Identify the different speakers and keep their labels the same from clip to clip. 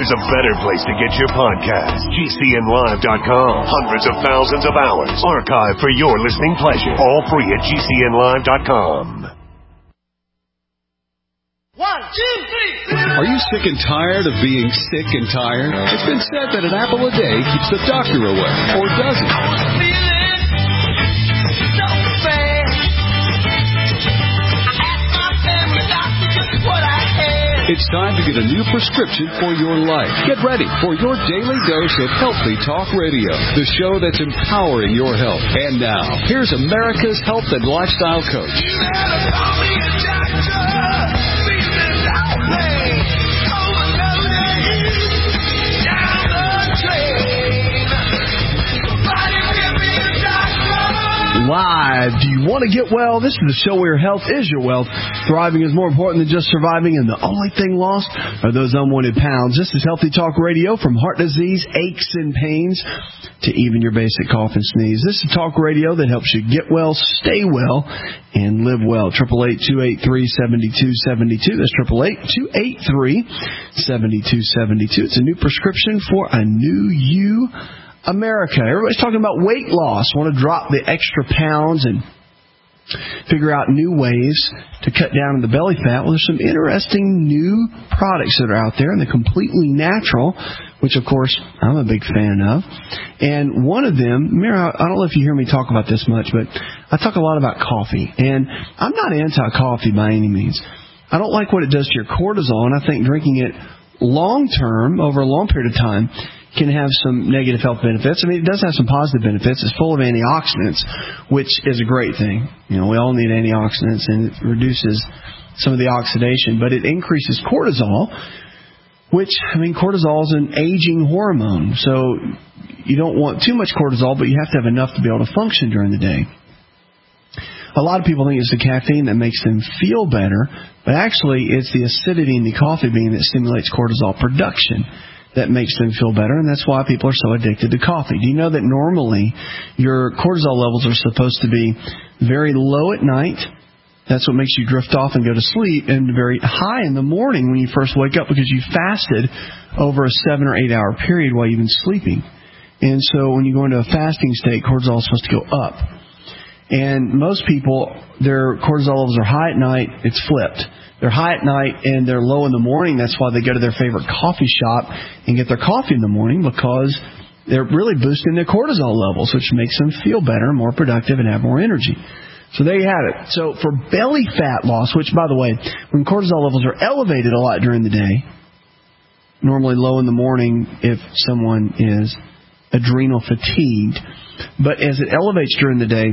Speaker 1: there's a better place to get your podcast. GCNlive.com. Hundreds of thousands of hours archived for your listening pleasure. All free at GCNlive.com.
Speaker 2: 1, 2, 3.
Speaker 3: Are you sick and tired of being sick and tired? It's been said that an apple a day keeps the doctor away, or does it?
Speaker 2: I was feeling so bad. I asked my family doctor just what I had.
Speaker 3: It's time to get a new prescription for your life. Get ready for your daily dose of Healthy Talk Radio, the show that's empowering your health. And now, here's America's health and lifestyle coach.
Speaker 2: You never call me a doctor.
Speaker 4: Live. Do you want to get well? This is the show where health is your wealth. Thriving is more important than just surviving, and the only thing lost are those unwanted pounds. This is Healthy Talk Radio, from heart disease, aches and pains, to even your basic cough and sneeze. This is talk radio that helps you get well, stay well, and live well. 888-283-7272. That's 888-283-7272. It's a new prescription for a new you, America. Everybody's talking about weight loss. Want to drop the extra pounds and figure out new ways to cut down on the belly fat. Well, there's some interesting new products that are out there, and they're completely natural, which, of course, I'm a big fan of. And one of them, Mira, I don't know if you hear me talk about this much, but I talk a lot about coffee. And I'm not anti-coffee by any means. I don't like what it does to your cortisol, and I think drinking it long-term, over a long period of time, can have some negative health benefits. I mean, it does have some positive benefits. It's full of antioxidants, which is a great thing. You know, we all need antioxidants, and it reduces some of the oxidation, but it increases cortisol, which, I mean, cortisol is an aging hormone, so you don't want too much cortisol, but you have to have enough to be able to function during the day. A lot of people think it's the caffeine that makes them feel better, but actually it's the acidity in the coffee bean that stimulates cortisol production that makes them feel better, and that's why people are so addicted to coffee. Do you know that normally your cortisol levels are supposed to be very low at night? That's what makes you drift off and go to sleep, and very high in the morning when you first wake up, because you fasted over a 7 or 8 hour period while you've been sleeping. And so when you go into a fasting state, cortisol is supposed to go up. And most people, their cortisol levels are high at night. It's flipped. They're high at night and they're low in the morning. That's why they go to their favorite coffee shop and get their coffee in the morning, because they're really boosting their cortisol levels, which makes them feel better, more productive, and have more energy. So there you have it. So for belly fat loss, which, by the way, when cortisol levels are elevated a lot during the day, normally low in the morning if someone is adrenal fatigued, but as it elevates during the day,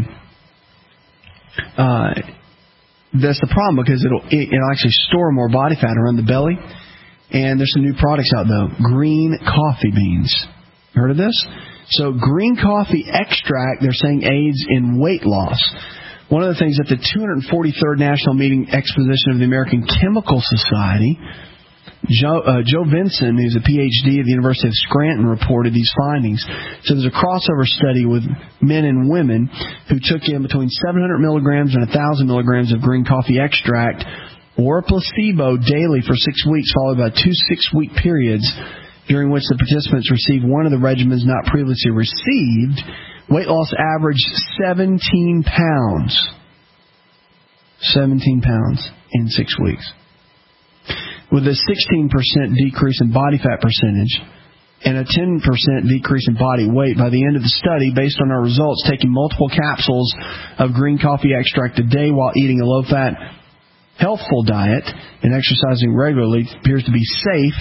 Speaker 4: that's the problem, because it'll actually store more body fat around the belly. And there's some new products out, though. Green coffee beans. Heard of this? So green coffee extract, they're saying, aids in weight loss. One of the things at the 243rd National Meeting Exposition of the American Chemical Society, Joe Vinson, who's a Ph.D. at the University of Scranton, reported these findings. So there's a crossover study with men and women who took in between 700 milligrams and 1,000 milligrams of green coffee extract or a placebo daily for 6 weeks, followed by 2 6-week periods during which the participants received one of the regimens not previously received. Weight loss averaged 17 pounds. 17 pounds in 6 weeks. With a 16% decrease in body fat percentage and a 10% decrease in body weight. By the end of the study, based on our results, taking multiple capsules of green coffee extract a day while eating a low-fat, healthful diet and exercising regularly appears to be safe.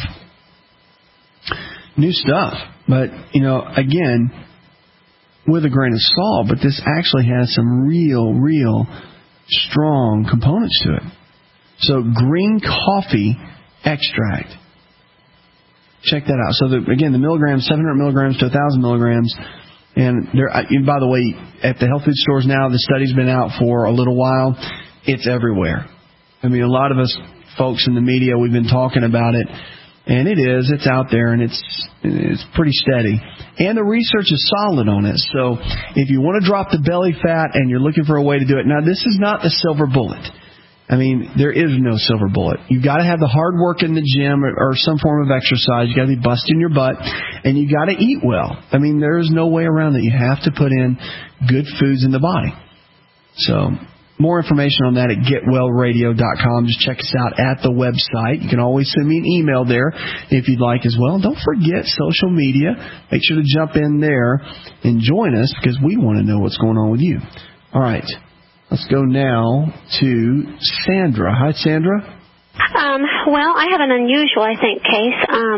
Speaker 4: New stuff. But, again, with a grain of salt, but this actually has some real strong components to it. So green coffee extract. Check that out. So, the milligrams, 700 milligrams to 1,000 milligrams. And by the way, at the health food stores now, the study's been out for a little while. It's everywhere. I mean, a lot of us folks in the media, we've been talking about it. And it's out there, and it's pretty steady. And the research is solid on it. So if you want to drop the belly fat and you're looking for a way to do it, now this is not the silver bullet. I mean, there is no silver bullet. You've got to have the hard work in the gym or some form of exercise. You've got to be busting your butt, and you got to eat well. I mean, there is no way around that. You have to put in good foods in the body. So more information on that at getwellradio.com. Just check us out at the website. You can always send me an email there if you'd like as well. Don't forget social media. Make sure to jump in there and join us because we want to know what's going on with you. All right. Let's go now to Sandra. Hi, Sandra.
Speaker 5: Well, I have an unusual, I think, case.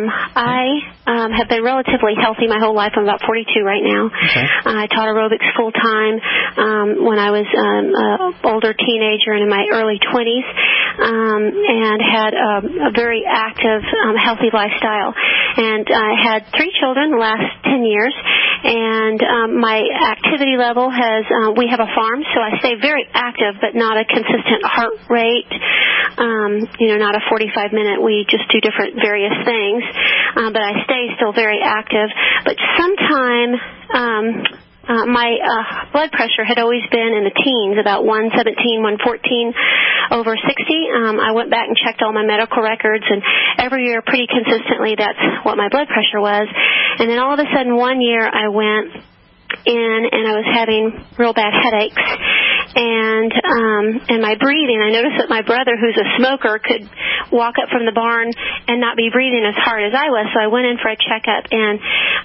Speaker 5: I have been relatively healthy my whole life. I'm about 42 right now.
Speaker 4: Okay.
Speaker 5: I taught aerobics full time when I was an older teenager and in my early 20s, and had a very active, healthy lifestyle. And I had 3 children the last 10 years, and my activity level has, we have a farm, so I stay very active, but not a consistent heart rate. Not a 45-minute. We just do different various things, but I stay still very active. But sometime my blood pressure had always been in the teens, about 117, 114 over 60. I went back and checked all my medical records, and every year pretty consistently that's what my blood pressure was. And then all of a sudden one year I went in and I was having real bad headaches and my breathing. I noticed that my brother, who's a smoker, could walk up from the barn and not be breathing as hard as I was. So I went in for a checkup, and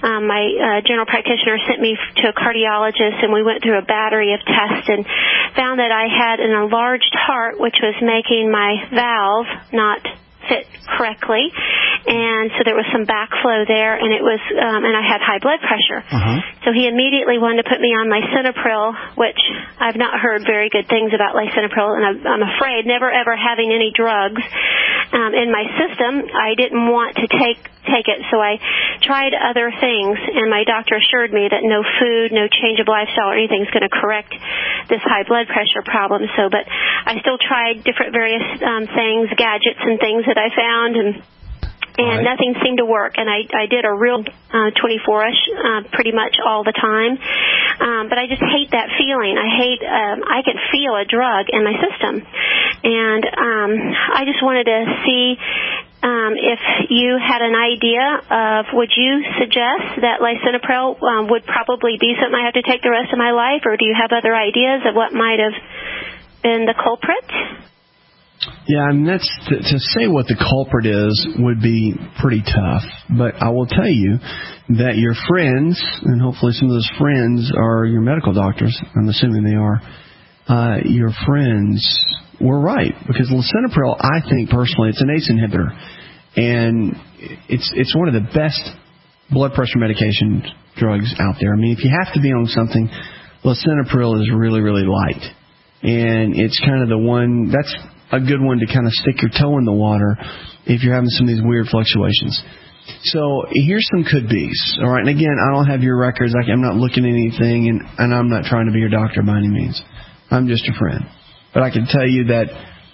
Speaker 5: my general practitioner sent me to a cardiologist, and we went through a battery of tests and found that I had an enlarged heart, which was making my valve not fit correctly, and so there was some backflow there, and it was and I had high blood pressure. So he immediately wanted to put me on lisinopril, which I've not heard very good things about lisinopril, and I'm afraid, never ever having any drugs in my system, I didn't want to take it, so I tried other things, and my doctor assured me that no food, no change of lifestyle or anything is going to correct this high blood pressure problem. So, but I still tried different various things, gadgets and things that I found, and nothing seemed to work. And I did a real 24-ish pretty much all the time. But I just hate that feeling. I can feel a drug in my system. And I just wanted to see if you had an idea of, would you suggest that lisinopril would probably be something I have to take the rest of my life, or do you have other ideas of what might have been the culprit?
Speaker 4: Yeah, I mean, that's to say what the culprit is would be pretty tough. But I will tell you that your friends, and hopefully some of those friends are your medical doctors, I'm assuming they are, your friends were right. Because lisinopril, I think personally, it's an ACE inhibitor. And it's one of the best blood pressure medication drugs out there. I mean, if you have to be on something, lisinopril is really, really light. And it's kind of the one, that's a good one to kind of stick your toe in the water if you're having some of these weird fluctuations. So here's some could-bes, all right? And again, I don't have your records. I'm not looking at anything, and I'm not trying to be your doctor by any means. I'm just a friend. But I can tell you that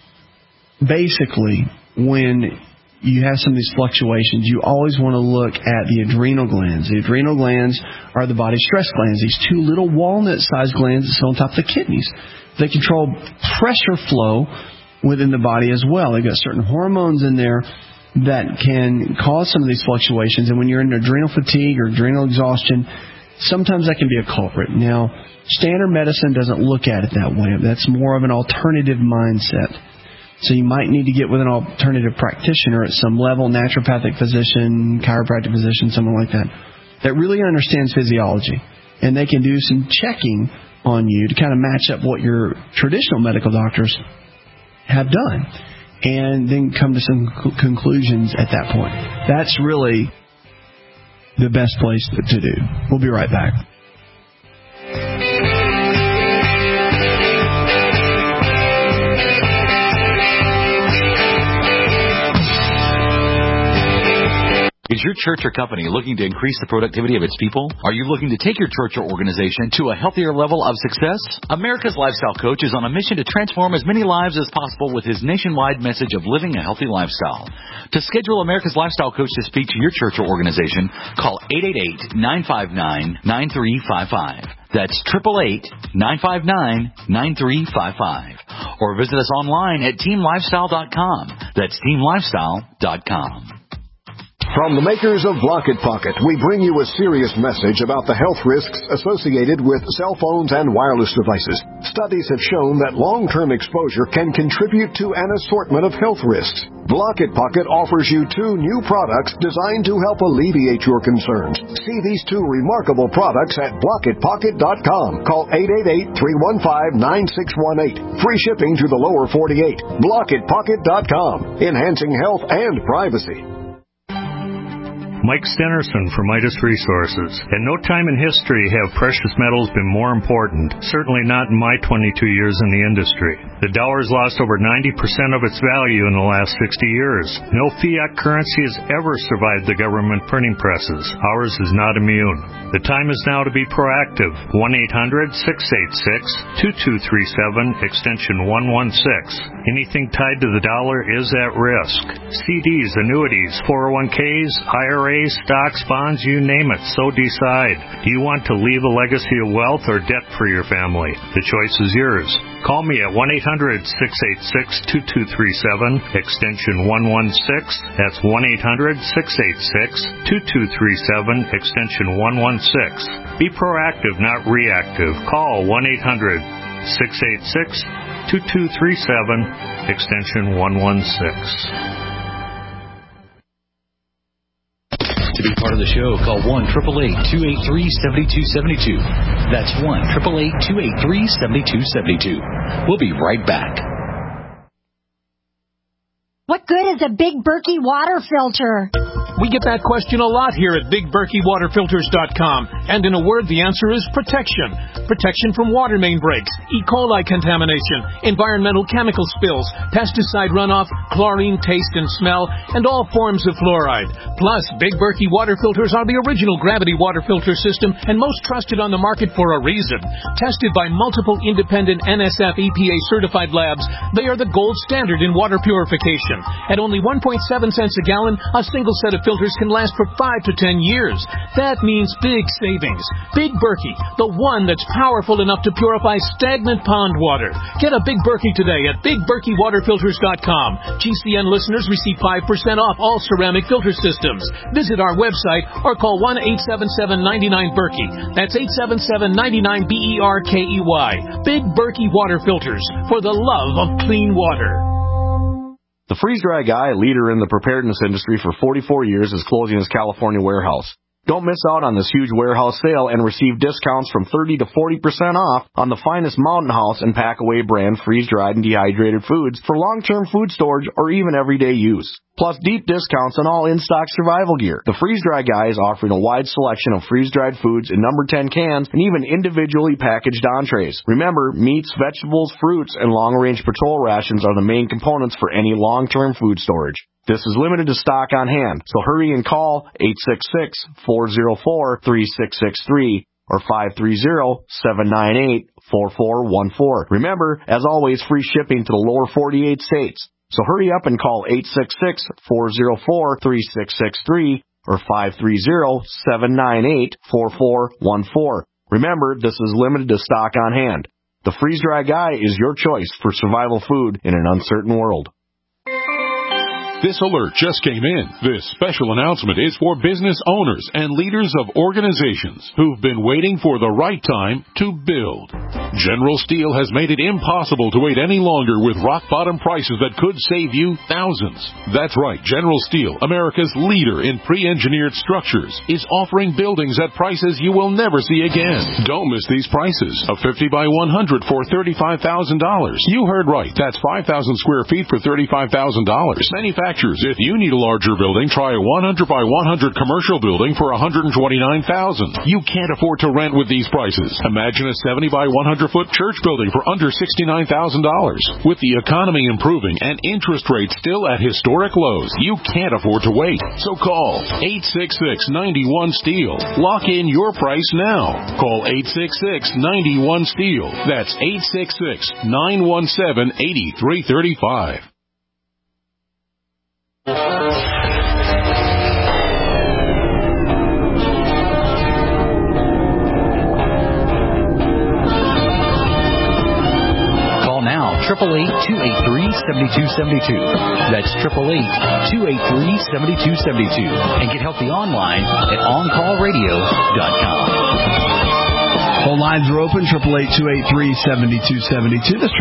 Speaker 4: basically when you have some of these fluctuations, you always want to look at the adrenal glands. The adrenal glands are the body's stress glands, these 2 little walnut-sized glands that sit on top of the kidneys. They control pressure flow within the body as well. They've got certain hormones in there that can cause some of these fluctuations. And when you're in adrenal fatigue or adrenal exhaustion, sometimes that can be a culprit. Now, standard medicine doesn't look at it that way. That's more of an alternative mindset. So you might need to get with an alternative practitioner at some level, naturopathic physician, chiropractic physician, someone like that really understands physiology. And they can do some checking on you to kind of match up what your traditional medical doctors have done, and then come to some conclusions at that point. That's really the best place to do. We'll be right back.
Speaker 6: Is your church or company looking to increase the productivity of its people? Are you looking to take your church or organization to a healthier level of success? America's Lifestyle Coach is on a mission to transform as many lives as possible with his nationwide message of living a healthy lifestyle. To schedule America's Lifestyle Coach to speak to your church or organization, call 888-959-9355. That's 888-959-9355. Or visit us online at teamlifestyle.com. That's teamlifestyle.com.
Speaker 7: From the makers of Block It Pocket, we bring you a serious message about the health risks associated with cell phones and wireless devices. Studies have shown that long-term exposure can contribute to an assortment of health risks. Block It Pocket offers you 2 new products designed to help alleviate your concerns. See these 2 remarkable products at blockitpocket.com. Call 888-315-9618. Free shipping to the lower 48. Blockitpocket.com. Enhancing health and privacy.
Speaker 8: Mike Stenerson for Midas Resources. At no time in history have precious metals been more important, certainly not in my 22 years in the industry. The dollar has lost over 90% of its value in the last 60 years. No fiat currency has ever survived the government printing presses. Ours is not immune. The time is now to be proactive. 1-800-686-2237, extension 116. Anything tied to the dollar is at risk. CDs, annuities, 401ks, IRAs, stocks, bonds, you name it, so decide. Do you want to leave a legacy of wealth or debt for your family? The choice is yours. Call me at 1-800-686-2237, extension 116. That's 1-800-686-2237, extension 116. Be proactive, not reactive. Call 1-800-686-2237, extension 116.
Speaker 6: To be part of the show, call 1-888-283-7272. That's 1-888-283-7272. We'll be right back.
Speaker 9: What good is a Big Berkey water filter?
Speaker 10: We get that question a lot here at BigBerkeyWaterFilters.com. And in a word, the answer is protection. Protection from water main breaks, E. coli contamination, environmental chemical spills, pesticide runoff, chlorine taste and smell, and all forms of fluoride. Plus, Big Berkey water filters are the original gravity water filter system and most trusted on the market for a reason. Tested by multiple independent NSF EPA certified labs, they are the gold standard in water purification. At only 1.7 cents a gallon, a single set of filters can last for 5 to 10 years. That means big savings. Big Berkey, the one that's powerful enough to purify stagnant pond water. Get a Big Berkey today at BigBerkeyWaterFilters.com. GCN listeners receive 5% off all ceramic filter systems. Visit our website or call 1-877-99-BERKEY. That's 877-99-BERKEY. Big Berkey Water Filters, for the love of clean water.
Speaker 11: The Freeze Dry Guy, a leader in the preparedness industry for 44 years, is closing his California warehouse. Don't miss out on this huge warehouse sale and receive discounts from 30 to 40% off on the finest Mountain House and Packaway brand freeze-dried and dehydrated foods for long-term food storage or even everyday use. Plus deep discounts on all in-stock survival gear. The Freeze Dry Guy is offering a wide selection of freeze-dried foods in number 10 cans and even individually packaged entrees. Remember, meats, vegetables, fruits, and long-range patrol rations are the main components for any long-term food storage. This is limited to stock on hand, so hurry and call 866-404-3663 or 530-798-4414. Remember, as always, free shipping to the lower 48 states. So hurry up and call 866-404-3663 or 530-798-4414. Remember, this is limited to stock on hand. The Freeze Dry Guy is your choice for survival food in an uncertain world.
Speaker 12: This alert just came in. This special announcement is for business owners and leaders of organizations who've been waiting for the right time to build. General Steel has made it impossible to wait any longer with rock-bottom prices that could save you thousands. That's right, General Steel, America's leader in pre-engineered structures, is offering buildings at prices you will never see again. Don't miss these prices. A 50 by 100 for $35,000. You heard right. That's 5,000 square feet for $35,000. Manufacturers, if you need a larger building, try a 100 by 100 commercial building for $129,000. You can't afford to rent with these prices. Imagine a 70 by 100 foot church building for under $69,000. With the economy improving and interest rates still at historic lows, you can't afford to wait. So call 866-91-STEEL. Lock in your price now. Call 866-91-STEEL. That's 866-917-8335.
Speaker 6: 888-283-7272. That's 888-283-7272. And get healthy online at OnCallRadio.com.
Speaker 4: Phone lines are open, 888-283-7272. That's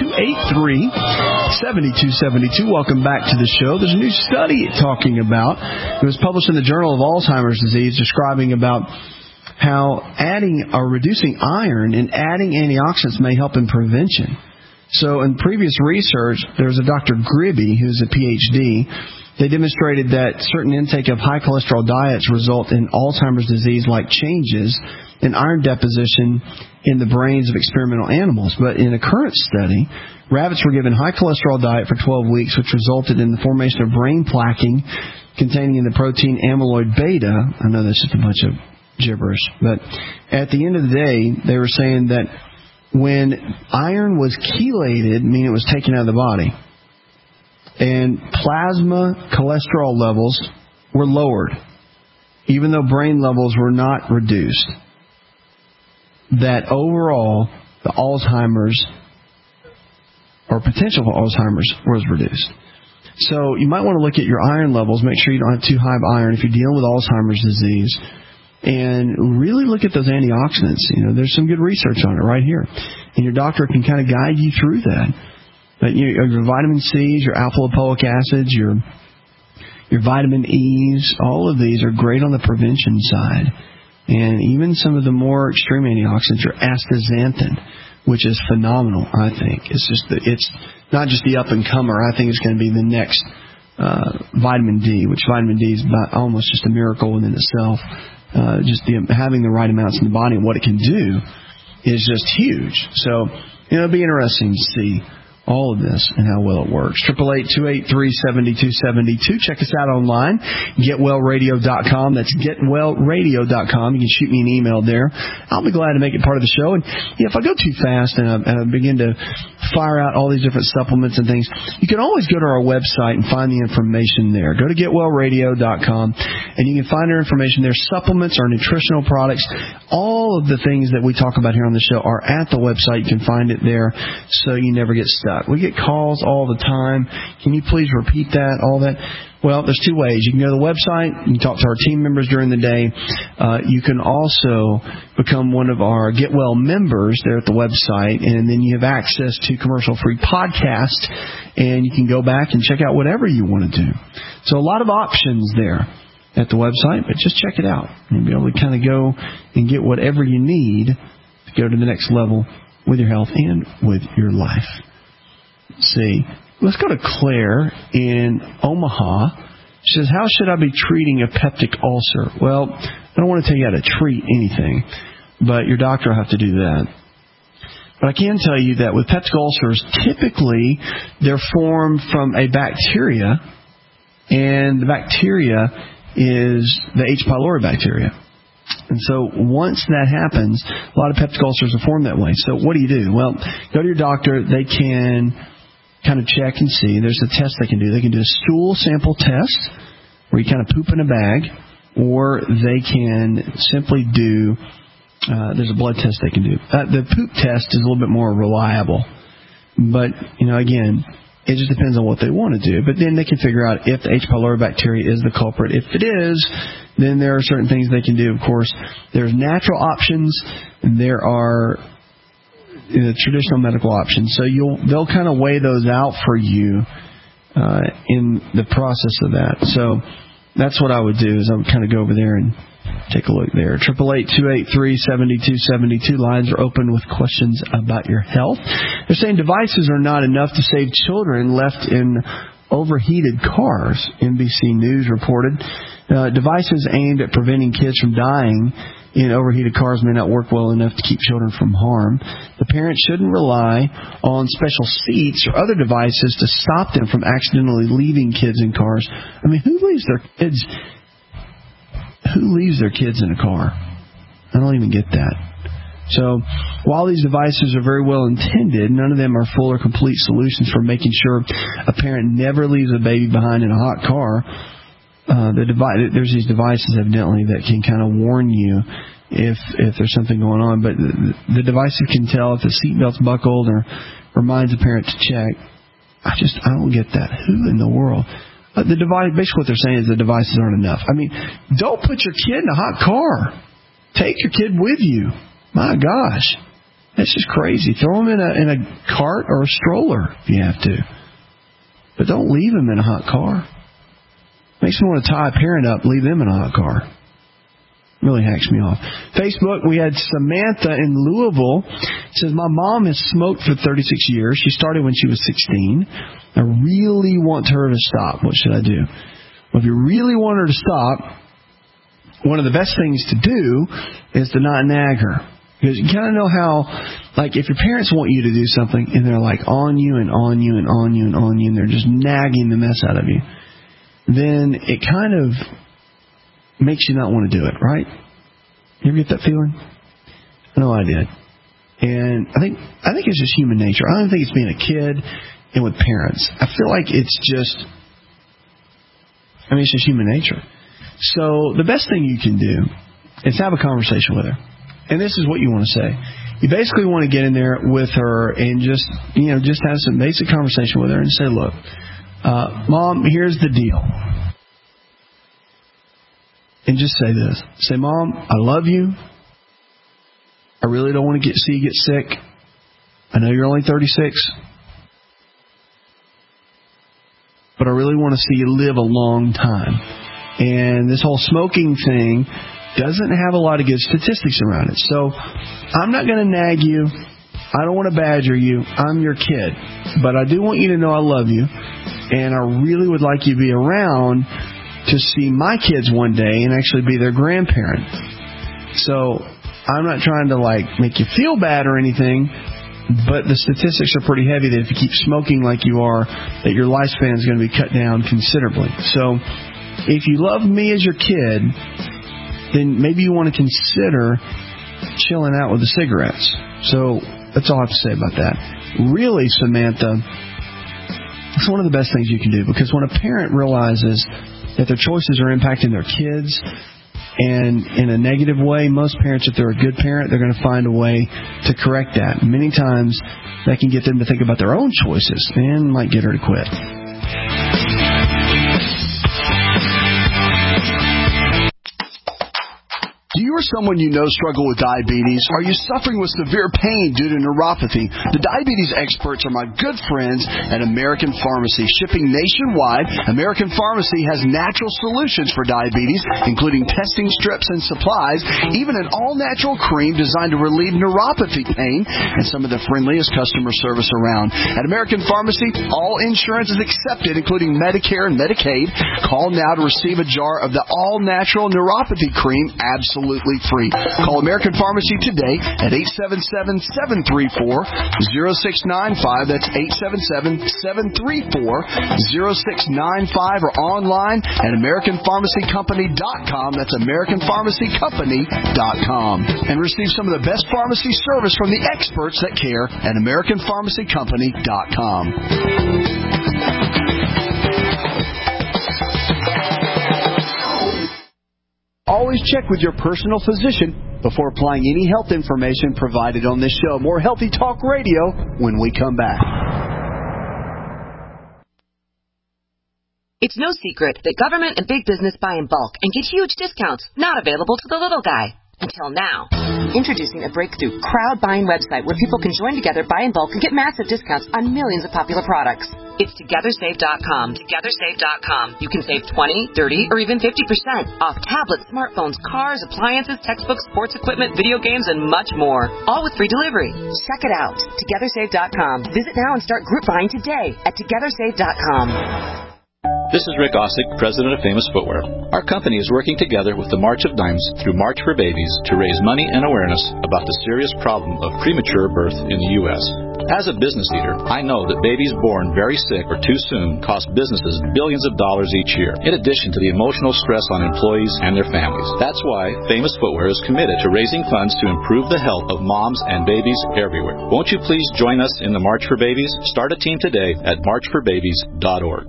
Speaker 4: 888-283-7272. Welcome back to the show. There's a new study talking about, it was published in the Journal of Alzheimer's Disease, describing about how adding or reducing iron and adding antioxidants may help in prevention. So in previous research, there was a Dr. Gribby, who's a PhD. They demonstrated that certain intake of high cholesterol diets result in Alzheimer's disease-like changes in iron deposition in the brains of experimental animals. But in a current study, rabbits were given high cholesterol diet for 12 weeks, which resulted in the formation of brain plaquing containing the protein amyloid beta. I know that's just a bunch of gibberish, but at the end of the day, they were saying that when iron was chelated, meaning it was taken out of the body, and plasma cholesterol levels were lowered, even though brain levels were not reduced, that overall the Alzheimer's or potential for Alzheimer's was reduced. So you might want to look at your iron levels, make sure you don't have too high of iron if you're dealing with Alzheimer's disease, and really look at those antioxidants. You know, there's some good research on it right here, and your doctor can kind of guide you through that. But your vitamin C's, your alpha-lipoic acids, your vitamin E's, all of these are great on the prevention side. And even some of the more extreme antioxidants, your astaxanthin, which is phenomenal, I think. It's not just the up-and-comer. I think it's going to be the next vitamin D, which vitamin D is almost just a miracle within itself. Having the right amounts in the body and what it can do is just huge. So, it'll be interesting to see all of this and how well it works. 888-283-7272. Check us out online, getwellradio.com. That's getwellradio.com. You can shoot me an email there. I'll be glad to make it part of the show. And if I go too fast and I begin to fire out all these different supplements and things, you can always go to our website and find the information there. Go to getwellradio.com, and you can find our information there. Supplements, our nutritional products, all of the things that we talk about here on the show are at the website. You can find it there so you never get stuck. We get calls all the time. Can you please repeat that, all that? Well, there's two ways. You can go to the website. You can talk to our team members during the day. You can also become one of our Get Well members there at the website, and then you have access to commercial-free podcasts, and you can go back and check out whatever you want to do. So a lot of options there at the website, but just check it out. You'll be able to kind of go and get whatever you need to go to the next level with your health and with your life. See, let's go to Claire in Omaha. She says, how should I be treating a peptic ulcer? Well, I don't want to tell you how to treat anything, but your doctor will have to do that. But I can tell you that with peptic ulcers, typically they're formed from a bacteria, and the bacteria is the H. pylori bacteria. And so once that happens, a lot of peptic ulcers are formed that way. So what do you do? Well, go to your doctor. They can kind of check and see. There's a test they can do. They can do a stool sample test where you kind of poop in a bag, or they can simply do, there's a blood test they can do. The poop test is a little bit more reliable. But, again, it just depends on what they want to do. But then they can figure out if the H. pylori bacteria is the culprit. If it is, then there are certain things they can do. Of course, there's natural options, and there are traditional medical options. So they'll kind of weigh those out for you in the process of that. So that's what I would do, is I would kind of go over there and take a look there. 888-283-7272. Lines are open with questions about your health. They're saying devices are not enough to save children left in overheated cars. NBC News reported devices aimed at preventing kids from dying in overheated cars may not work well enough to keep children from harm. The parents shouldn't rely on special seats or other devices to stop them from accidentally leaving kids in cars. I mean, who leaves their kids in a car? I don't even get that. So while these devices are very well intended, none of them are full or complete solutions for making sure a parent never leaves a baby behind in a hot car. There's these devices, evidently, that can kind of warn you if there's something going on. But the devices can tell if the seatbelt's buckled or reminds the parent to check. I don't get that. Who in the world? The device, basically what they're saying is the devices aren't enough. I mean, don't put your kid in a hot car. Take your kid with you. My gosh. That's just crazy. Throw them in a cart or a stroller if you have to. But don't leave them in a hot car. Makes me want to tie a parent up, leave them in a hot car. Really hacks me off. Facebook, we had Samantha in Louisville. Says, my mom has smoked for 36 years. She started when she was 16. I really want her to stop. What should I do? Well, if you really want her to stop, one of the best things to do is to not nag her. Because you kind of know how, like, if your parents want you to do something and they're like on you and on you and on you and on you and they're just nagging the mess out of you, then it kind of makes you not want to do it, right? You ever get that feeling? I know I did. And I think it's just human nature. I don't think it's being a kid and with parents. I feel like it's just human nature. So the best thing you can do is have a conversation with her. And this is what you want to say. You basically want to get in there with her and just have some basic conversation with her and say, look, Mom, here's the deal. And just say this. Say, Mom, I love you. I really don't want to see you get sick. I know you're only 36. But I really want to see you live a long time. And this whole smoking thing doesn't have a lot of good statistics around it. So I'm not going to nag you. I don't want to badger you. I'm your kid. But I do want you to know I love you. And I really would like you to be around to see my kids one day and actually be their grandparent. So I'm not trying to make you feel bad or anything, but the statistics are pretty heavy that if you keep smoking like you are, that your lifespan is going to be cut down considerably. So if you love me as your kid, then maybe you want to consider chilling out with the cigarettes. So that's all I have to say about that. Really, Samantha, it's one of the best things you can do, because when a parent realizes that their choices are impacting their kids and in a negative way, most parents, if they're a good parent, they're going to find a way to correct that. Many times that can get them to think about their own choices and might get her to quit. Do you or someone you know struggle with diabetes? Are you suffering with severe pain due to neuropathy? The diabetes experts are my good friends at American Pharmacy. Shipping nationwide, American Pharmacy has natural solutions for diabetes, including testing strips and supplies, even an all-natural cream designed to relieve neuropathy pain, and some of the friendliest customer service around. At American Pharmacy, all insurance is accepted, including Medicare and Medicaid. Call now to receive a jar of the all-natural neuropathy cream absolutely free. Call American Pharmacy today at 877-734-0695. That's 877-734-0695, or online at AmericanPharmacyCompany.com. That's AmericanPharmacyCompany.com. And receive some of the best pharmacy service from the experts that care at AmericanPharmacyCompany.com. Always check with your personal physician before applying any health information provided on this show. More Healthy Talk Radio when we come back.
Speaker 13: It's no secret that government and big business buy in bulk and get huge discounts not available to the little guy. Until now. Introducing a breakthrough crowd buying website where people can join together, buy in bulk, and get massive discounts on millions of popular products. It's TogetherSave.com. TogetherSave.com. You can save 20, 30, or even 50% off tablets, smartphones, cars, appliances, textbooks, sports equipment, video games, and much more. All with free delivery. Check it out. TogetherSave.com. Visit now and start group buying today at TogetherSave.com.
Speaker 14: This is Rick Ossick, president of Famous Footwear. Our company is working together with the March of Dimes through March for Babies to raise money and awareness about the serious problem of premature birth in the U.S. As a business leader, I know that babies born very sick or too soon cost businesses billions of dollars each year, in addition to the emotional stress on employees and their families. That's why Famous Footwear is committed to raising funds to improve the health of moms and babies everywhere. Won't you please join us in the March for Babies? Start a team today at marchforbabies.org.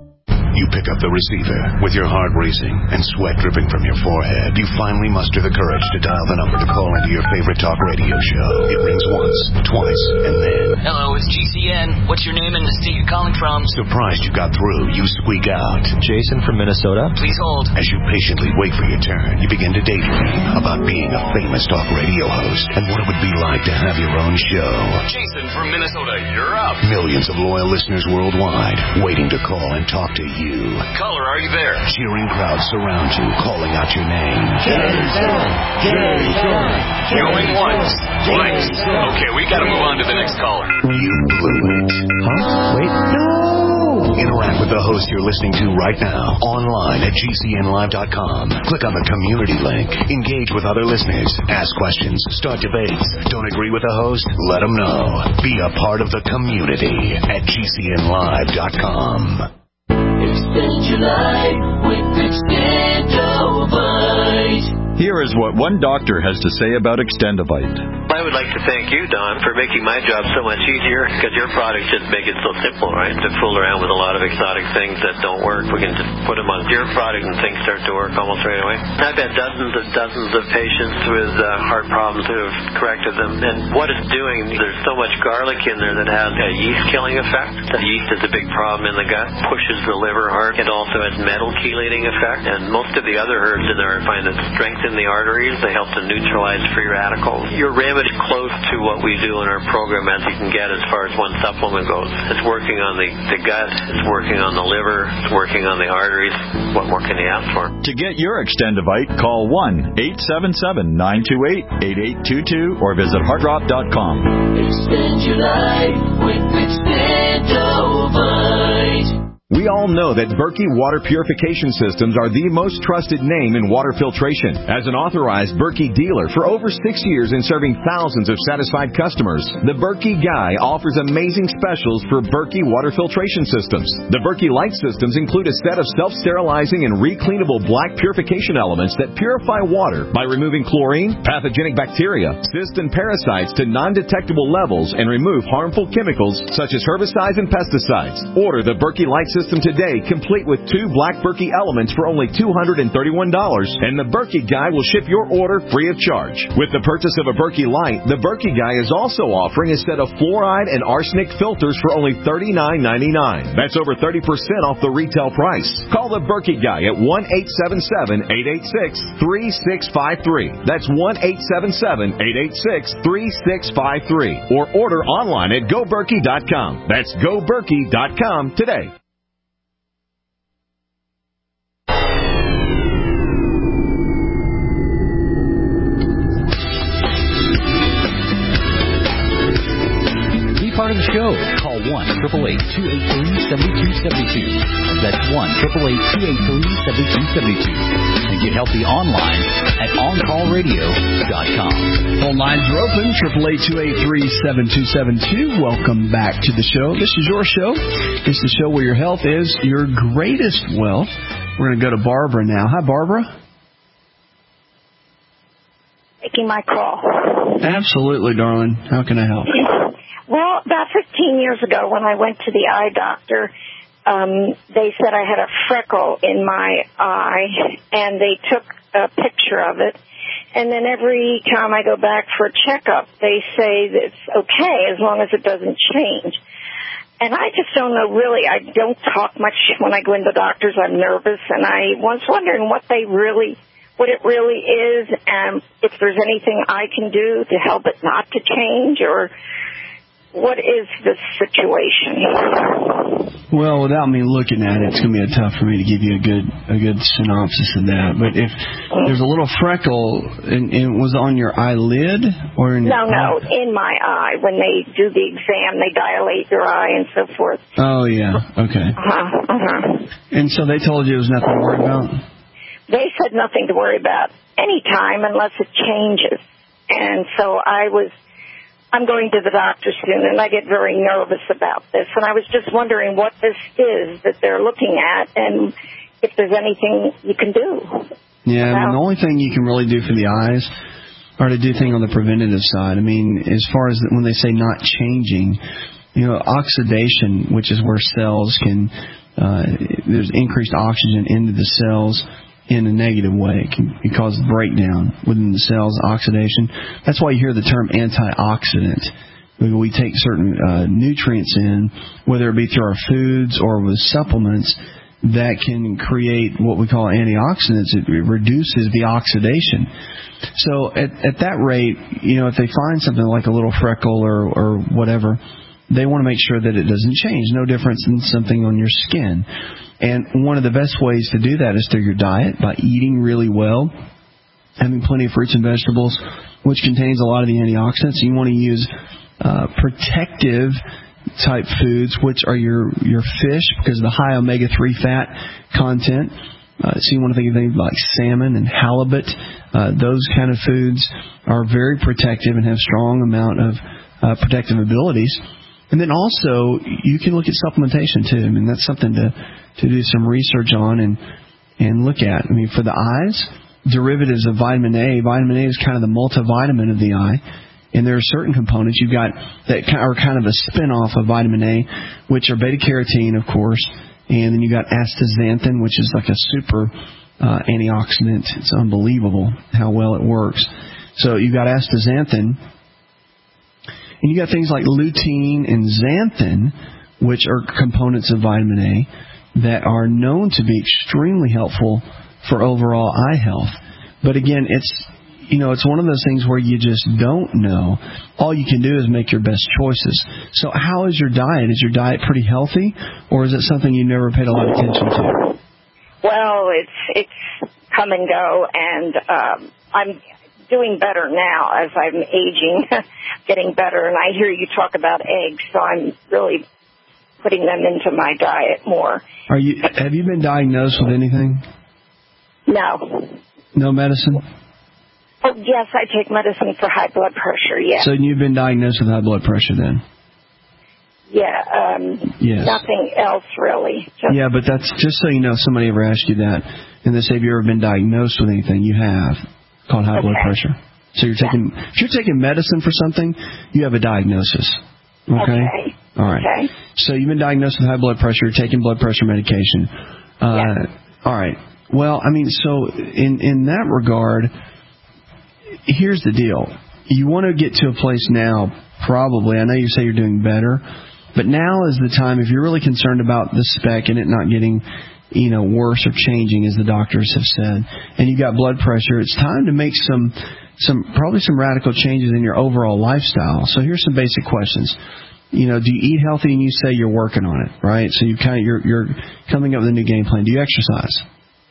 Speaker 1: You pick up the receiver. With your heart racing and sweat dripping from your forehead, you finally muster the courage to dial the number to call into your favorite talk radio show. It rings once, twice, and then...
Speaker 15: Hello, it's GCN. What's your name and the state you're calling from?
Speaker 1: Surprised you got through, you squeak out.
Speaker 16: Jason from Minnesota.
Speaker 15: Please hold.
Speaker 1: As you patiently wait for your turn, you begin to daydream about being a famous talk radio host and what it would be like to have your own show.
Speaker 15: Jason from Minnesota, you're up.
Speaker 1: Millions of loyal listeners worldwide waiting to call and talk to you.
Speaker 15: Caller, are you there?
Speaker 1: Cheering crowds surround you, calling out your name.
Speaker 15: Jason! Jason! Going once, twice. Okay, we gotta move on to the next caller.
Speaker 1: You blew it.
Speaker 4: Huh? Wait, no!
Speaker 1: Interact with the host you're listening to right now, online at GCNlive.com. Click on the community link. Engage with other listeners. Ask questions. Start debates. Don't agree with the host? Let them know. Be a part of the community at GCNlive.com.
Speaker 2: Extend your life with Extendovite.
Speaker 17: Here is what one doctor has to say about Extendovite.
Speaker 18: I would like to thank you, Don, for making my job so much easier, because your products just make it so simple, right? To fool around with a lot of exotic things that don't work, we can just put them on your product and things start to work almost right away. I've had dozens of patients with heart problems who have corrected them, and what it's doing, there's so much garlic in there that has a yeast-killing effect. The yeast is a big problem in the gut, pushes the liver hard. It also has metal chelating effect, and most of the other herbs in there I find that strengthen the arteries. They help to neutralize free radicals. Your remedy close to what we do in our program as you can get as far as one supplement goes. It's working on the gut, it's working on the liver, it's working on the arteries. What more can you ask for?
Speaker 17: To get your Extendovite, call 1-877-928-8822 or visit heartdrop.com.
Speaker 2: Extend your life with Extendovite.
Speaker 19: We all know that Berkey Water Purification Systems are the most trusted name in water filtration. As an authorized Berkey dealer for over 6 years and serving thousands of satisfied customers, the Berkey Guy offers amazing specials for Berkey Water Filtration Systems. The Berkey Light Systems include a set of self-sterilizing and recleanable black purification elements that purify water by removing chlorine, pathogenic bacteria, cysts, and parasites to non-detectable levels and remove harmful chemicals such as herbicides and pesticides. Order the Berkey Light System today, complete with 2 black Berkey elements for only $231, and the Berkey Guy will ship your order free of charge. With the purchase of a Berkey Light, the Berkey Guy is also offering a set of fluoride and arsenic filters for only $39.99. That's over 30% off the retail price. Call the Berkey Guy at 1-877-886-3653. That's 1-877-886-3653. Or order online at GoBerkey.com. That's GoBerkey.com today.
Speaker 6: Part of the show. Call 1-888-283-7272. That's 1-888-283-7272. And get healthy online at OnCallRadio.com.
Speaker 4: Phone lines are open, 888-283-7272. Welcome back to the show. This is your show. It's the show where your health is your greatest wealth. We're going to go to Barbara now. Hi, Barbara.
Speaker 20: Taking my call.
Speaker 4: Absolutely, darling. How can I help?
Speaker 20: Well, about 15 years ago when I went to the eye doctor, they said I had a freckle in my eye, and they took a picture of it. And then every time I go back for a checkup, they say that it's okay as long as it doesn't change. And I just don't know, really. I don't talk much when I go into doctors. I'm nervous, and I was wondering what it really is, and if there's anything I can do to help it not to change, or what is the situation?
Speaker 4: Well, without me looking at it, it's going to be tough for me to give you a good synopsis of that. But if there's a little freckle, and it was on your eyelid or in your
Speaker 20: No, in my eye. When they do the exam, they dilate your eye and so forth.
Speaker 4: Oh, yeah. Okay. And so they told you it was nothing to worry about?
Speaker 20: They said nothing to worry about any time unless it changes. And so I'm going to the doctor soon, and I get very nervous about this. And I was just wondering what this is that they're looking at and if there's anything you can do.
Speaker 4: Yeah, I mean, the only thing you can really do for the eyes are to do things on the preventative side. I mean, as far as when they say not changing, oxidation, which is where cells can there's increased oxygen into the cells in a negative way. It can cause breakdown within the cells, oxidation. That's why you hear the term antioxidant. We take certain nutrients in, whether it be through our foods or with supplements, that can create what we call antioxidants. It reduces the oxidation. So at that rate, if they find something like a little freckle or whatever, they want to make sure that it doesn't change. No difference than something on your skin. And one of the best ways to do that is through your diet, by eating really well, having plenty of fruits and vegetables, which contains a lot of the antioxidants. You want to use protective type foods, which are your fish, because of the high omega-3 fat content. So you want to think of things like salmon and halibut. Those kind of foods are very protective and have strong amount of protective abilities. And then also, you can look at supplementation too. I mean, that's something to do some research on and look at. I mean, for the eyes, derivatives of vitamin A. Vitamin A is kind of the multivitamin of the eye. And there are certain components you've got that are kind of a spin-off of vitamin A, which are beta-carotene, of course. And then you got astaxanthin, which is like a super antioxidant. It's unbelievable how well it works. So you got astaxanthin. And you got things like lutein and xanthan, which are components of vitamin A that are known to be extremely helpful for overall eye health. But again, it's one of those things where you just don't know. All you can do is make your best choices. So how is your diet? Is your diet pretty healthy, or is it something you never paid a lot of attention to?
Speaker 20: Well, it's come and go, and I'm doing better now as I'm aging, getting better. And I hear you talk about eggs, so I'm really putting them into my diet more.
Speaker 4: Have you been diagnosed with anything?
Speaker 20: No.
Speaker 4: No medicine?
Speaker 20: Oh, yes, I take medicine for high blood pressure, yes.
Speaker 4: So you've been diagnosed with high blood pressure then?
Speaker 20: Yeah,
Speaker 4: yes.
Speaker 20: Nothing else really.
Speaker 4: Yeah, but that's just so you know, if somebody ever asks you that, and they say, have you ever been diagnosed with anything? You have, called high blood pressure. So if you're taking medicine for something, you have a diagnosis. Okay? All right. Okay. So you've been diagnosed with high blood pressure, you're taking blood pressure medication. All right. Well, I mean, so in that regard, here's the deal. You want to get to a place now, probably, I know you say you're doing better, but now is the time, if you're really concerned about the spec and it not getting, worse or changing, as the doctors have said, and you got blood pressure, it's time to make probably some radical changes in your overall lifestyle. So here's some basic questions. Do you eat healthy? And you say you're working on it, right? So you're coming up with a new game plan. Do you exercise?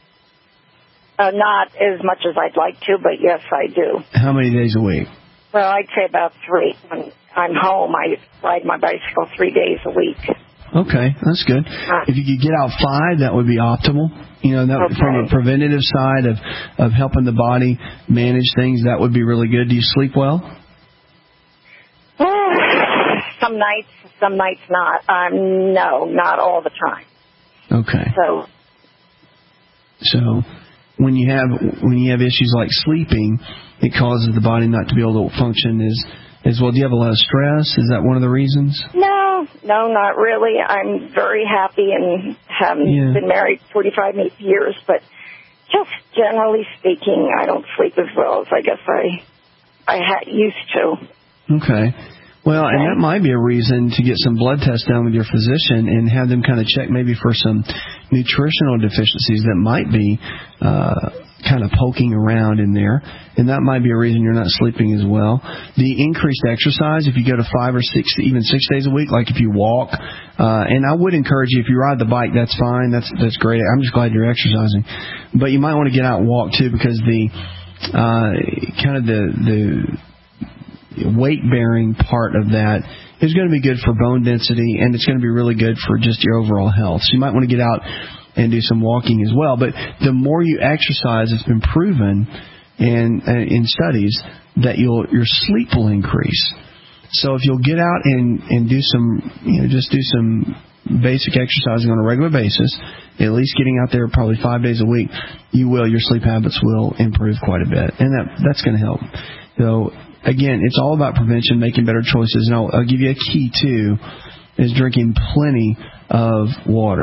Speaker 20: Not as much as I'd like to, but yes, I do.
Speaker 4: How many days a week?
Speaker 20: Well, I'd say about 3. When I'm home, I ride my bicycle 3 days a week.
Speaker 4: Okay, that's good. If you could get out 5, that would be optimal. From a preventative side of helping the body manage things, that would be really good. Do you sleep well?
Speaker 20: Some nights not. No, not all the time.
Speaker 4: Okay. So when you have issues like sleeping, it causes the body not to be able to function as well. Do you have a lot of stress? Is that one of the reasons?
Speaker 20: No, not really. I'm very happy and have been married 45 years, but just generally speaking, I don't sleep as well as I guess I used to.
Speaker 4: Okay. Well, and that might be a reason to get some blood tests done with your physician and have them kind of check maybe for some nutritional deficiencies that might be kind of poking around in there. And that might be a reason you're not sleeping as well. The increased exercise, if you go to 5 or 6, even 6 days a week, like if you walk, and I would encourage you, if you ride the bike, that's fine. That's great. I'm just glad you're exercising. But you might want to get out and walk too, because the weight-bearing part of that is going to be good for bone density, and it's going to be really good for just your overall health. So you might want to get out and do some walking as well. But the more you exercise, it's been proven in studies that your sleep will increase. So if you'll get out and do some, just do some basic exercising on a regular basis, at least getting out there probably 5 days a week, your sleep habits will improve quite a bit, and that's going to help. So again, it's all about prevention, making better choices. And I'll give you a key, too, is drinking plenty of water.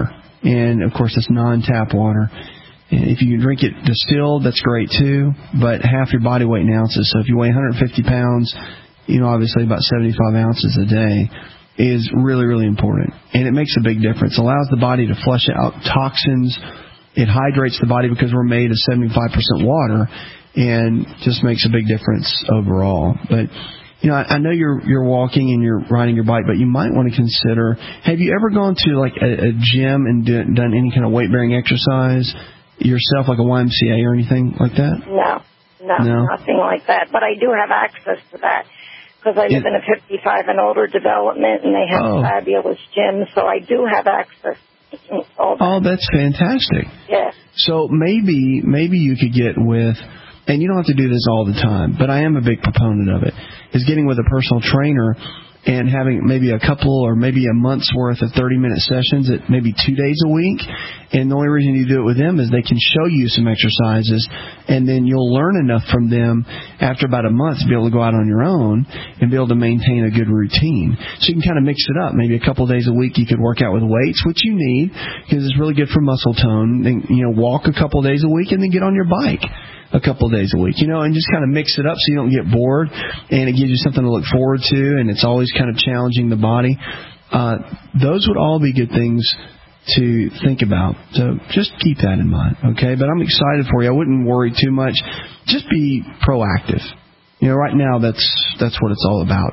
Speaker 4: And, of course, it's non-tap water. And if you can drink it distilled, that's great, too. But half your body weight in ounces. So if you weigh 150 pounds, obviously about 75 ounces a day is really, really important. And it makes a big difference. It allows the body to flush out toxins. It hydrates the body because we're made of 75% water, and just makes a big difference overall. But, I know you're walking and you're riding your bike, but you might want to consider, have you ever gone to like a gym and done any kind of weight-bearing exercise yourself, like a YMCA or anything like that?
Speaker 20: No, nothing like that. But I do have access to that because I live in a 55 and older development, and they have fabulous gyms, so I do have access to all that.
Speaker 4: Oh, that's fantastic.
Speaker 20: Yeah.
Speaker 4: So maybe you could get with, and you don't have to do this all the time, but I am a big proponent of it, is getting with a personal trainer and having maybe a couple or maybe a month's worth of 30-minute sessions at maybe 2 days a week. And the only reason you do it with them is they can show you some exercises, and then you'll learn enough from them after about a month to be able to go out on your own and be able to maintain a good routine. So you can kind of mix it up. Maybe a couple of days a week you could work out with weights, which you need because it's really good for muscle tone. Then, walk a couple of days a week and then get on your bike a couple of days a week, and just kind of mix it up so you don't get bored, and it gives you something to look forward to, and it's always kind of challenging the body. Those would all be good things to think about. So just keep that in mind, okay? But I'm excited for you. I wouldn't worry too much. Just be proactive. Right now that's what it's all about.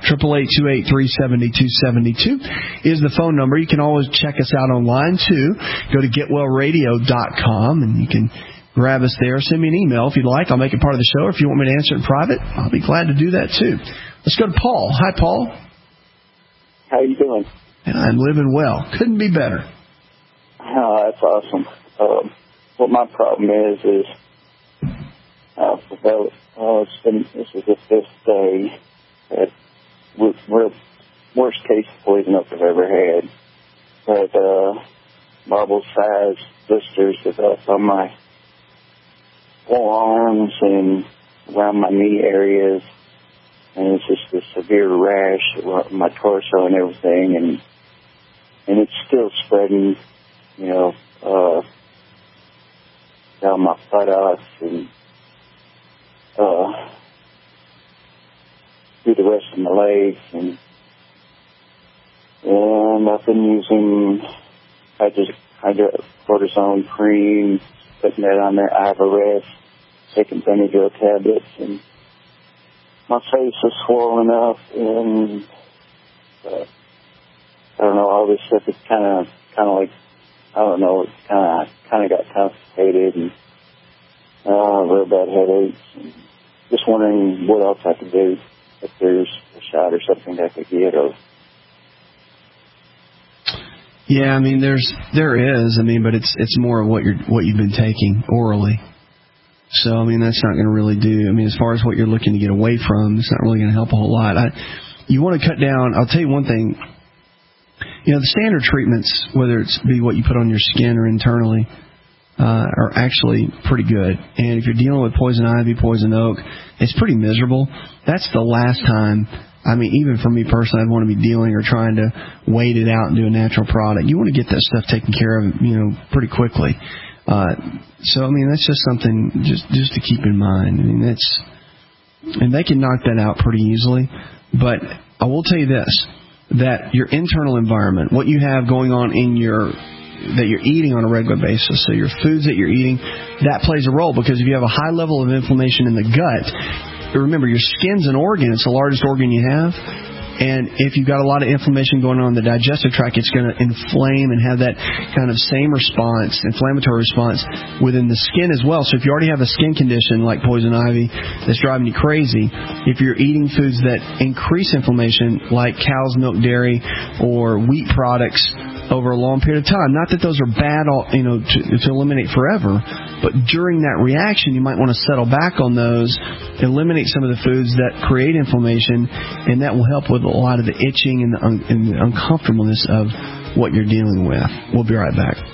Speaker 4: 888-283-7272 is the phone number. You can always check us out online too. Go to getwellradio.com and you can grab us there. Send me an email if you'd like. I'll make it part of the show. If you want me to answer it in private, I'll be glad to do that too. Let's go to Paul. Hi, Paul.
Speaker 16: How you doing?
Speaker 4: I'm living well. Couldn't be better.
Speaker 16: Oh, that's awesome. What my problem is this is the fifth day that worst case poison oak I've ever had. But marble-sized blisters developed on my forearms and around my knee areas, and it's just a severe rash around my torso and everything, and it's still spreading, down my buttocks and through the rest of my legs, and I've been using hydrocortisone cream, putting that on there, Ivarest, taking Benadryl tablets, and my face is swollen up, and I don't know, all this stuff is kind of like, I don't know, it's kind of got constipated and real bad headaches. And just wondering what else I could do, if there's a shot or something that I could get, or.
Speaker 4: Yeah, there is, but it's more of what you've been taking orally. So, that's not going to really do. As far as what you're looking to get away from, it's not really going to help a whole lot. You want to cut down. I'll tell you one thing. The standard treatments, whether it's be what you put on your skin or internally, are actually pretty good. And if you're dealing with poison ivy, poison oak, it's pretty miserable. That's the last time. Even for me personally, I'd want to be dealing or trying to wait it out and do a natural product. You want to get that stuff taken care of, pretty quickly. So that's just something just to keep in mind. And they can knock that out pretty easily. But I will tell you this, that your internal environment, what you have going on that you're eating on a regular basis, so your foods that you're eating, that plays a role, because if you have a high level of inflammation in the gut, remember, your skin's an organ. It's the largest organ you have. And if you've got a lot of inflammation going on in the digestive tract, it's going to inflame and have that kind of same response, inflammatory response, within the skin as well. So if you already have a skin condition like poison ivy that's driving you crazy, if you're eating foods that increase inflammation, like cow's milk, dairy, or wheat products over a long period of time, not that those are bad, to eliminate forever, but during that reaction, you might want to settle back on those, eliminate some of the foods that create inflammation, and that will help with a lot of the itching and the uncomfortableness of what you're dealing with. We'll be right back.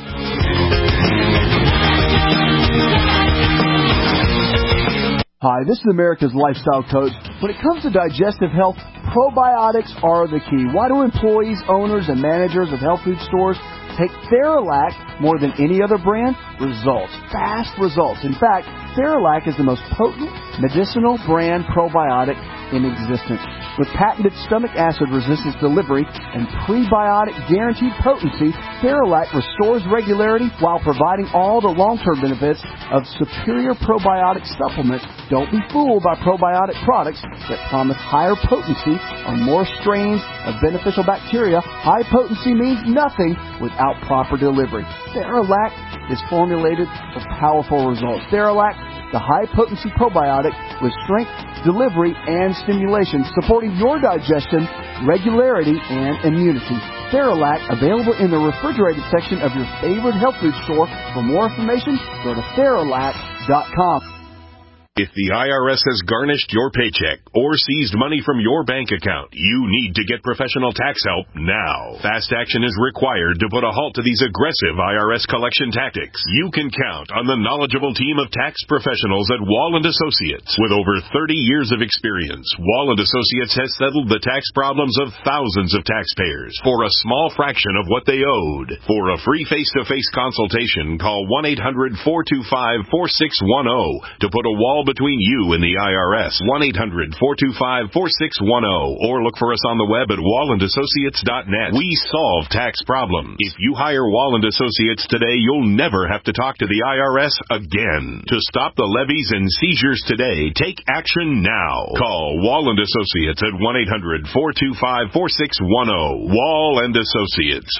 Speaker 21: Hi, this is America's Lifestyle Coach. When it comes to digestive health, probiotics are the key. Why do employees, owners, and managers of health food stores Take Theralac more than any other brand. Results. Fast results. In fact, Theralac is the most potent medicinal brand probiotic in existence. With patented stomach acid resistance delivery and prebiotic guaranteed potency, Theralac restores regularity while providing all the long-term benefits of superior probiotic supplements. Don't be fooled by probiotic products that promise higher potency or more strains of beneficial bacteria. High potency means nothing without proper delivery. Theralac is formulated for powerful results. Theralac, the high-potency probiotic with strength, delivery, and stimulation, supporting your digestion, regularity, and immunity. Theralac, available in the refrigerated section of your favorite health food store. For more information, go to Theralac.com.
Speaker 3: If the IRS has garnished your paycheck or seized money from your bank account, you need to get professional tax help now. Fast action is required to put a halt to these aggressive IRS collection tactics. You can count on the knowledgeable team of tax professionals at Wall & Associates. With over 30 years of experience, Wall & Associates has settled the tax problems of thousands of taxpayers for a small fraction of what they owed. For a free face-to-face consultation, call 1-800-425-4610 to put a wall between you and the IRS. 1-800-425-4610 or look for us on the web at wallandassociates.net. We solve tax problems. If you hire Wall & Associates today, you'll never have to talk to the IRS again. To stop the levies and seizures today, take action now. Call Wall & Associates at 1-800-425-4610. Wall & Associates.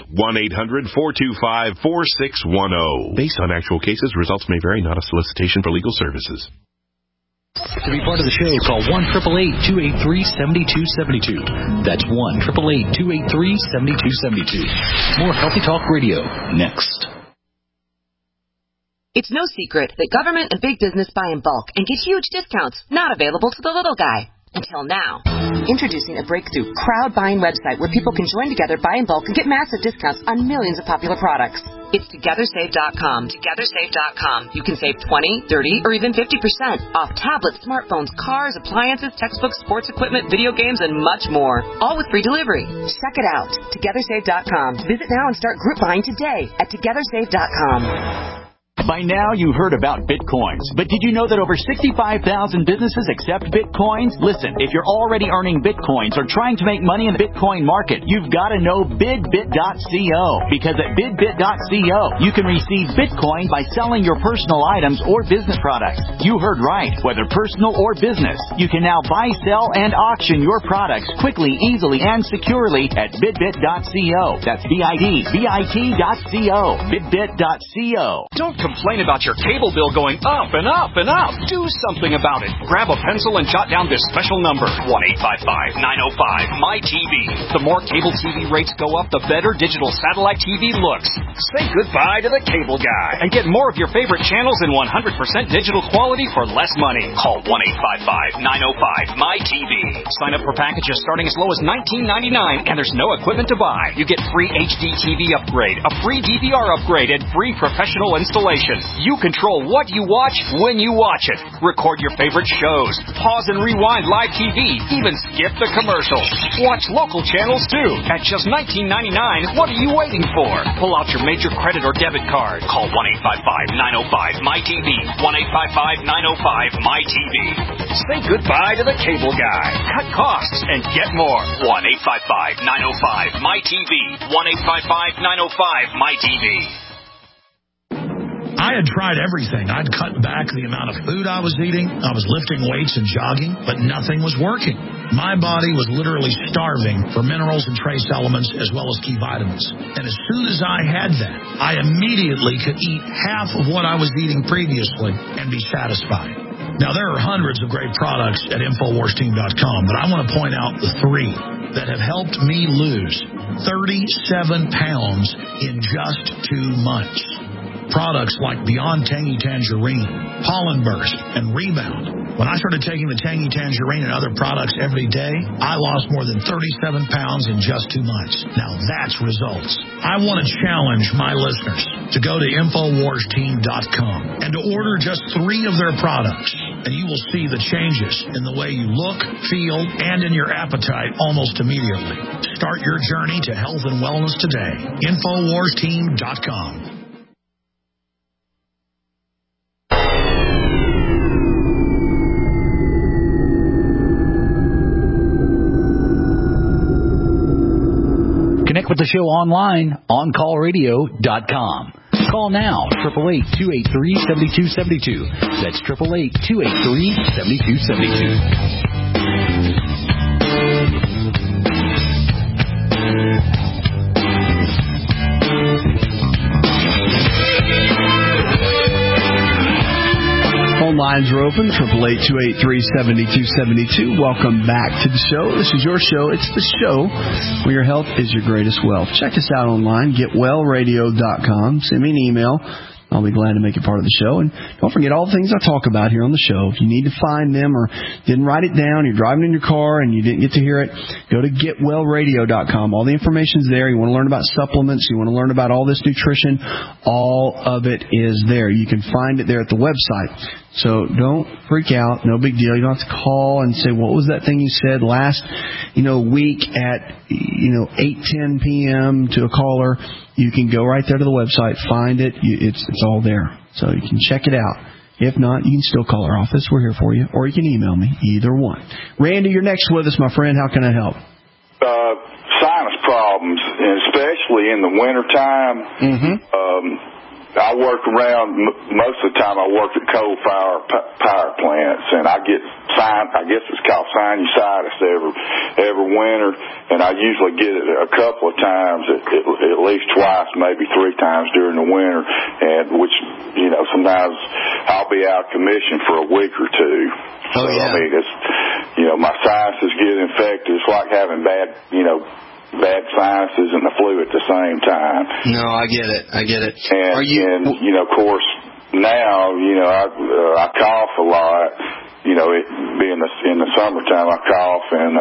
Speaker 3: 1-800-425-4610. Based on actual cases, results may vary, not a solicitation for legal services.
Speaker 22: To be part of the show, call 1-888-283-7272. That's 1-888-283-7272. More Healthy Talk Radio next.
Speaker 13: It's no secret that government and big business buy in bulk and get huge discounts not available to the little guy. Until now. Introducing a breakthrough crowd buying website where people can join together, buy in bulk, and get massive discounts on millions of popular products. It's TogetherSave.com. TogetherSave.com. You can save 20, 30, or even 50% off tablets, smartphones, cars, appliances, textbooks, sports equipment, video games, and much more. All with free delivery. Check it out. TogetherSave.com. Visit now and start group buying today at TogetherSave.com.
Speaker 6: By now, you've heard about Bitcoins. But did you know that over 65,000 businesses accept Bitcoins? Listen, if you're already earning Bitcoins or trying to make money in the Bitcoin market, you've got to know BidBit.co. Because at BidBit.co, you can receive Bitcoin by selling your personal items or business products. You heard right. Whether personal or business, you can now buy, sell, and auction your products quickly, easily, and securely at BidBit.co. That's BidBit.co. BidBit.co.
Speaker 23: Don't complain about your cable bill going up and up and up. Do something about it. Grab a pencil and jot down this special number, 1-855-905-MyTV. The more cable TV rates go up, the better digital satellite TV looks. Say goodbye to the cable guy and get more of your favorite channels in 100% digital quality for less money. Call 1-855-905-MyTV. Sign up for packages starting as low as $19.99 and there's no equipment to buy. You get free HD TV upgrade, a free DVR upgrade, and free professional installation. You control what you watch when you watch it. Record your favorite shows. Pause and rewind live TV. Even skip the commercials. Watch local channels too. At just $19.99, what are you waiting for? Pull out your major credit or debit card. Call 1-855-905-MyTV. 1-855-905-MyTV. Say goodbye to the cable guy. Cut costs and get more. 1-855-905-MyTV. 1-855-905-MyTV.
Speaker 24: I had tried everything. I'd cut back the amount of food I was eating. I was lifting weights and jogging, but nothing was working. My body was literally starving for minerals and trace elements as well as key vitamins. And as soon as I had that, I immediately could eat half of what I was eating previously and be satisfied. Now, there are hundreds of great products at InfoWarsTeam.com, but I want to point out the three that have helped me lose 37 pounds in just 2 months. Products like Beyond Tangy Tangerine, Pollen Burst, and Rebound. When I started taking the Tangy Tangerine and other products every day, I lost more than 37 pounds in just 2 months. Now that's results. I want to challenge my listeners to go to InfoWarsTeam.com and to order just 3 of their products. and you will see the changes in the way you look, feel, and in your appetite almost immediately. Start your journey to health and wellness today. InfoWarsTeam.com.
Speaker 22: Connect with the show online, OnCallRadio.com. Call now, 888-283-7272. That's 888-283-7272.
Speaker 4: Phone lines are open, 888-283-7272. Welcome back to the show. This is your show. It's the show where your health is your greatest wealth. Check us out online, getwellradio.com. Send me an email. I'll be glad to make it part of the show. And don't forget all the things I talk about here on the show. If you need to find them or didn't write it down, you're driving in your car and you didn't get to hear it, go to getwellradio.com. All the information's there. You want to learn about supplements. You want to learn about all this nutrition. All of it is there. You can find it there at the website. So don't freak out. No big deal. You don't have to call and say, what was that thing you said last, week at, 8:10 p.m. to a caller. You can go right there to the website, find it. It's all there. So you can check it out. If not, you can still call our office. We're here for you. Or you can email me. Either one. Randy, you're next with us, my friend. How can I help?
Speaker 5: Sinus problems, and especially in the wintertime. I work around, most of the time I work at coal-fired power plants, and I guess it's called sinusitis every winter, and I usually get it a couple of times, at least twice, maybe 3 times during the winter, and which, sometimes I'll be out of commission for a week or two. So, I mean, it's, my sinuses get infected. It's like having bad sinuses and the flu at the same time. No, I get it. And of course, now, I cough a lot. It being in the summertime, I cough and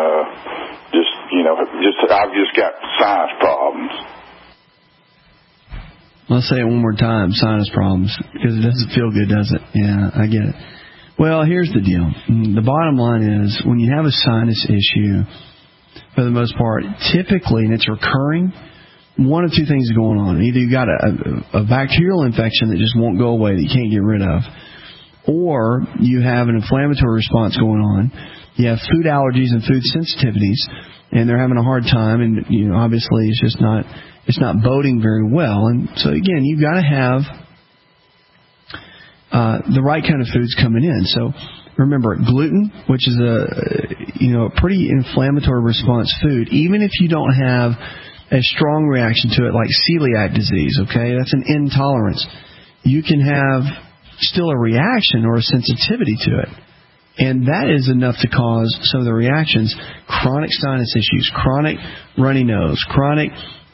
Speaker 5: I've just got sinus problems.
Speaker 4: Let's say it one more time, sinus problems, because it doesn't feel good, does it? Yeah, I get it. Well, here's the deal. The bottom line is, when you have a sinus issue, for the most part, typically, and it's recurring, one of two things is going on. Either you got a bacterial infection that just won't go away, that you can't get rid of, or you have an inflammatory response going on. You have food allergies and food sensitivities, and they're having a hard time, and obviously it's not boding very well. And so again, you've got to have the right kind of foods coming in. So remember, gluten, which is a pretty inflammatory response food, even if you don't have a strong reaction to it, like celiac disease, okay? That's an intolerance. You can have still a reaction or a sensitivity to it. And that is enough to cause some of the reactions: chronic sinus issues, chronic runny nose, chronic,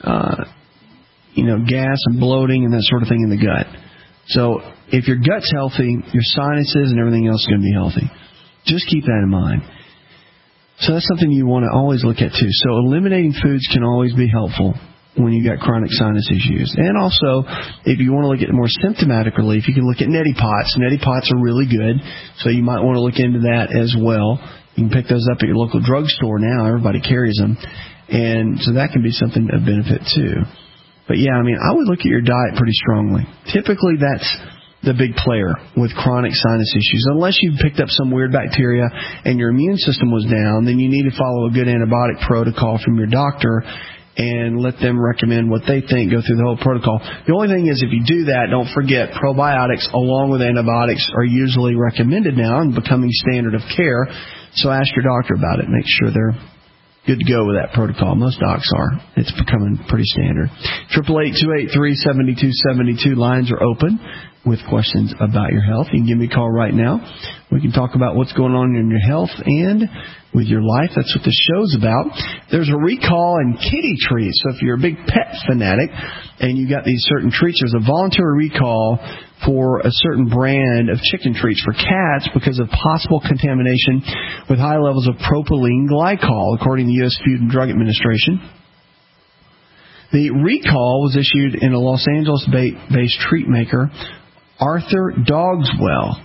Speaker 4: gas and bloating and that sort of thing in the gut. So if your gut's healthy, your sinuses and everything else is going to be healthy. Just keep that in mind. So that's something you want to always look at too. So eliminating foods can always be helpful when you've got chronic sinus issues. And also, if you want to look at more symptomatic relief, you can look at neti pots. Neti pots are really good, so you might want to look into that as well. You can pick those up at your local drugstore now. Everybody carries them. And so that can be something of benefit too. But yeah, I would look at your diet pretty strongly. Typically, that's the big player with chronic sinus issues. Unless you've picked up some weird bacteria and your immune system was down, then you need to follow a good antibiotic protocol from your doctor and let them recommend what they think, go through the whole protocol. The only thing is, if you do that, don't forget probiotics along with antibiotics are usually recommended now and becoming standard of care. So ask your doctor about it. Make sure they're good to go with that protocol. Most docs are. It's becoming pretty standard. 888-283-7272. Lines are open with questions about your health. You can give me a call right now. We can talk about what's going on in your health and with your life. That's what this show's about. There's a recall in kitty treats. So if you're a big pet fanatic and you got these certain treats, there's a voluntary recall for a certain brand of chicken treats for cats because of possible contamination with high levels of propylene glycol, according to the U.S. Food and Drug Administration. The recall was issued in a Los Angeles-based treat maker, Arthur Dogswell.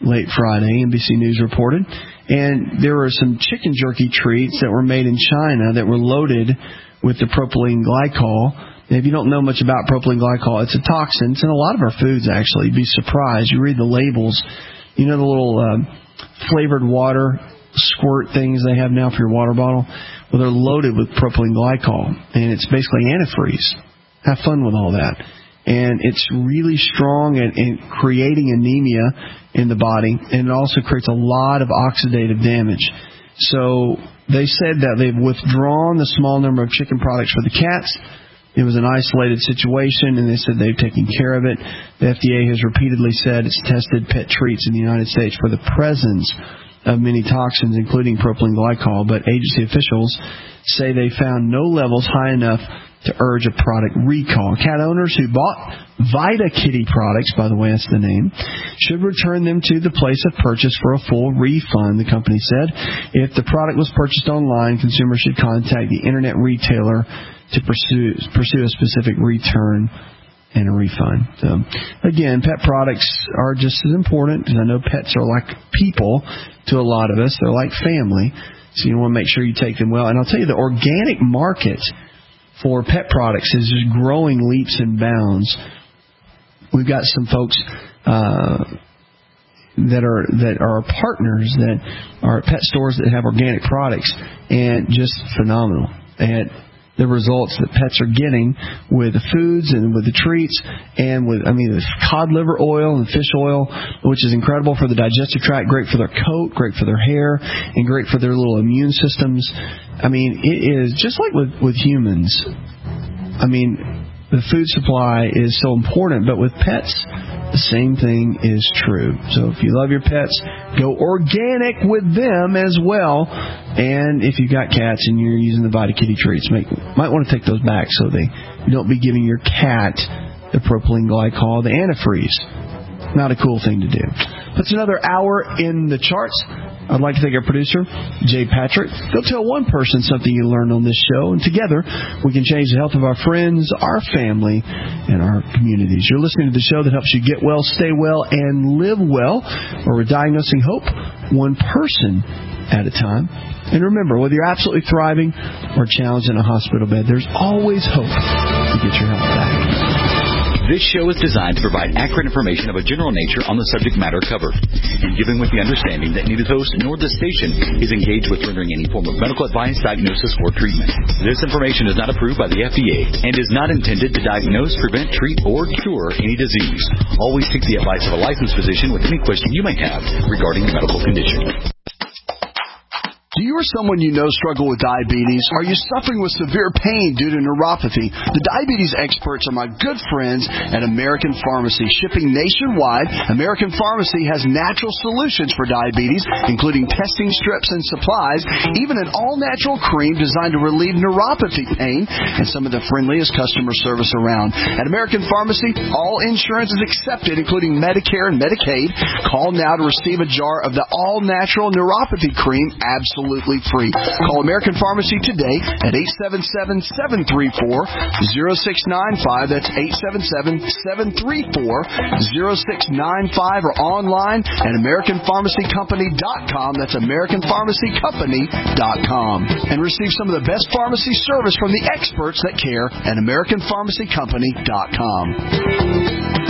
Speaker 4: late Friday, NBC News reported. And there were some chicken jerky treats that were made in China that were loaded with the propylene glycol. And if you don't know much about propylene glycol, it's a toxin. It's in a lot of our foods, actually. You'd be surprised. You read the labels. You know the little flavored water squirt things they have now for your water bottle? Well, they're loaded with propylene glycol, and it's basically antifreeze. Have fun with all that. And it's really strong in creating anemia in the body, and it also creates a lot of oxidative damage. So they said that they've withdrawn the small number of chicken products for the cats. It was an isolated situation, and they said they've taken care of it. The FDA has repeatedly said it's tested pet treats in the United States for the presence of many toxins, including propylene glycol, but agency officials say they found no levels high enough to urge a product recall. Cat owners who bought VitaKitty products, by the way, that's the name, should return them to the place of purchase for a full refund, the company said. If the product was purchased online, consumers should contact the internet retailer to pursue a specific return and a refund. So, again, pet products are just as important, because I know pets are like people to a lot of us. They're like family, so you want to make sure you take them well. And I'll tell you, the organic market for pet products is just growing leaps and bounds. We've got some folks that are partners that are pet stores that have organic products, and just phenomenal. And the results that pets are getting with the foods and with the treats, and with, the cod liver oil and fish oil, which is incredible for the digestive tract, great for their coat, great for their hair, and great for their little immune systems. It is just like with humans. The food supply is so important, but with pets, the same thing is true. So if you love your pets, go organic with them as well. And if you've got cats and you're using the VitaKitty treats, might want to take those back so you don't be giving your cat the propylene glycol, the antifreeze. Not a cool thing to do. That's another hour in the charts. I'd like to thank our producer, Jay Patrick. Go tell one person something you learned on this show, and together we can change the health of our friends, our family, and our communities. You're listening to the show that helps you get well, stay well, and live well, where we're diagnosing hope one person at a time. And remember, whether you're absolutely thriving or challenged in a hospital bed, there's always hope to get your health back.
Speaker 6: This show is designed to provide accurate information of a general nature on the subject matter covered, and given with the understanding that neither the host nor the station is engaged with rendering any form of medical advice, diagnosis, or treatment. This information is not approved by the FDA and is not intended to diagnose, prevent, treat, or cure any disease. Always seek the advice of a licensed physician with any question you may have regarding a medical condition.
Speaker 4: Do you or someone you know struggle with diabetes? Are you suffering with severe pain due to neuropathy? The diabetes experts are my good friends at American Pharmacy. Shipping nationwide, American Pharmacy has natural solutions for diabetes, including testing strips and supplies, even an all-natural cream designed to relieve neuropathy pain, and some of the friendliest customer service around. At American Pharmacy, all insurance is accepted, including Medicare and Medicaid. Call now to receive a jar of the all-natural neuropathy cream absolutely free. Call American Pharmacy today at 877-734-0695. That's 877-734-0695, or online at AmericanPharmacyCompany.com. That's AmericanPharmacyCompany.com. And receive some of the best pharmacy service from the experts that care at AmericanPharmacyCompany.com.